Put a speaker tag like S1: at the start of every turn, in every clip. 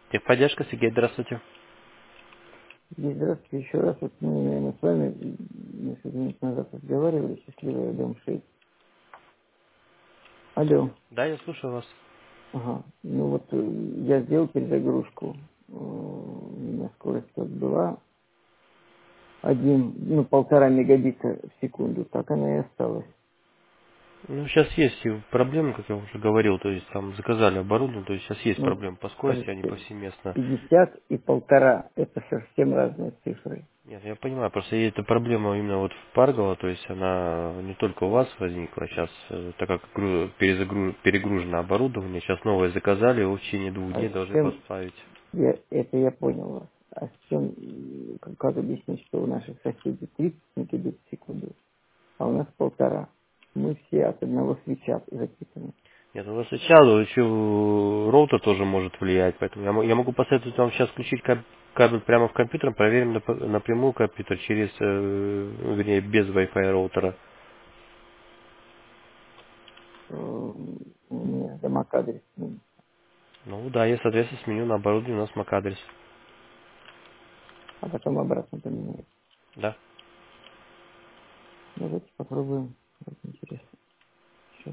S1: Техподдержка, Сергей, здравствуйте.
S2: Здравствуйте еще раз. Вот мы, наверное, с вами несколько минут назад разговаривали. Счастливый дом 6. Алло.
S1: Да, я слушаю вас.
S2: Ага. Ну вот я сделал перезагрузку. У меня скорость вот была 1,5 мегабита в секунду. Так она и осталась.
S1: Ну, сейчас есть и проблемы, как я уже говорил, то есть там заказали оборудование, то есть сейчас есть
S2: Ну,
S1: проблемы по скорости, они
S2: скажите,
S1: повсеместно.
S2: 50 и 1,5 это совсем разные цифры.
S1: Нет, я понимаю, просто эта проблема именно вот в Паргола, то есть она не только у вас возникла, сейчас, так как перегружено оборудование, сейчас новое заказали, его в течение 2 дней
S2: А с
S1: должны
S2: чем,
S1: поставить.
S2: это я понял вас. А с чем, как объяснить, что у наших соседей 30 мегабит в секунду? А у нас 1,5. Мы все от одного свеча записаны.
S1: Нет, у вас сейчас еще роутер тоже может влиять, поэтому я могу посоветовать вам сейчас включить кабель прямо в компьютер, проверим напрямую компьютер через, вернее, без Wi-Fi роутера.
S2: У меня домак-адрес,
S1: Ну да, я, соответственно, сменю на оборудование у нас MAC-адрес.
S2: а потом обратно поменяю.
S1: Да.
S2: Давайте попробуем. Вот интересно. Сейчас.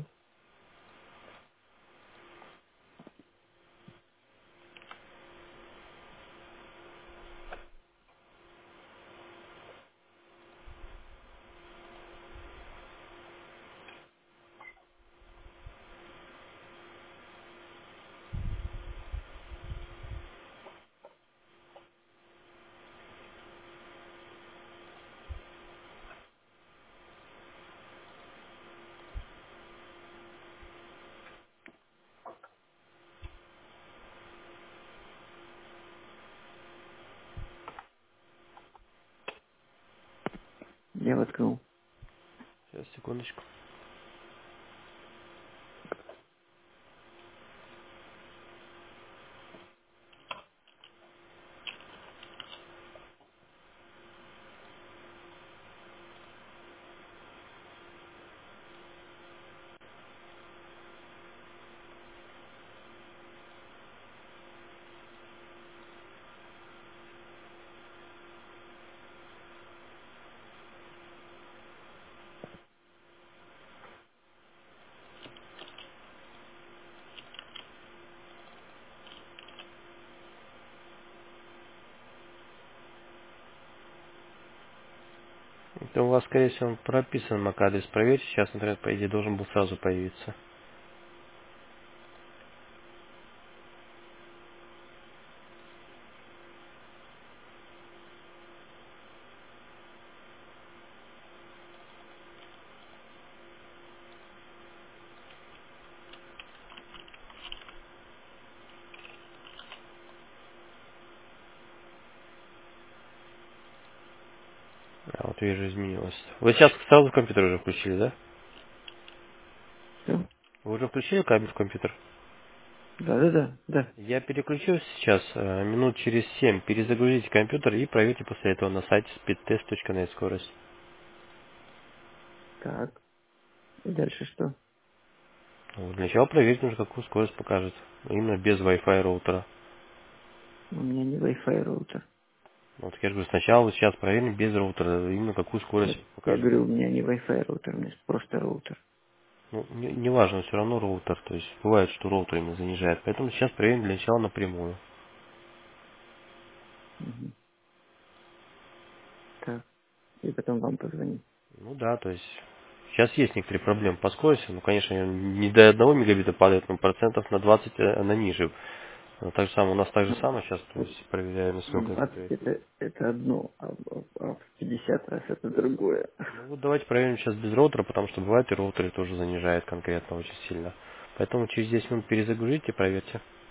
S2: Я открыл.
S1: Сейчас, секундочку. Это у вас, скорее всего, прописан MAC-адрес. Проверьте, сейчас интернет, по идее, должен был сразу появиться. А вот вижу, изменилось. Вы сейчас сразу компьютер уже включили, да?
S2: Все?
S1: Вы уже включили кабель в компьютер?
S2: Да. Да.
S1: Я переключу сейчас, минут через 7. Перезагрузите компьютер и проверьте после этого на сайте speedtest.net скорость.
S2: Так. И дальше что?
S1: Вот для начала проверить нужно, какую скорость покажет. Именно без Wi-Fi роутера.
S2: У меня не Wi-Fi роутер.
S1: Вот я же говорю, сначала вот сейчас проверим без роутера, именно какую скорость
S2: Нет, я
S1: покажет.
S2: говорю, у меня не Wi-Fi роутер, у меня просто роутер.
S1: Ну, не важно, все равно роутер. То есть бывает, что роутер именно занижает. Поэтому сейчас проверим для начала напрямую.
S2: Мгм. Так. И потом вам позвонить.
S1: Ну да, то есть сейчас есть некоторые проблемы по скорости. Ну, конечно, не до 1 мегабита падает, но процентов на 20 она ниже. Но так же самое, у нас так же
S2: Ну,
S1: самое сейчас, то есть проверяем, насколько это
S2: 20
S1: проверить.
S2: это одно, а в 50 раз это другое.
S1: Ну вот давайте проверим сейчас без роутера, потому что бывает и роутеры тоже занижает конкретно очень сильно. Поэтому через 10 минут перезагрузите, проверьте.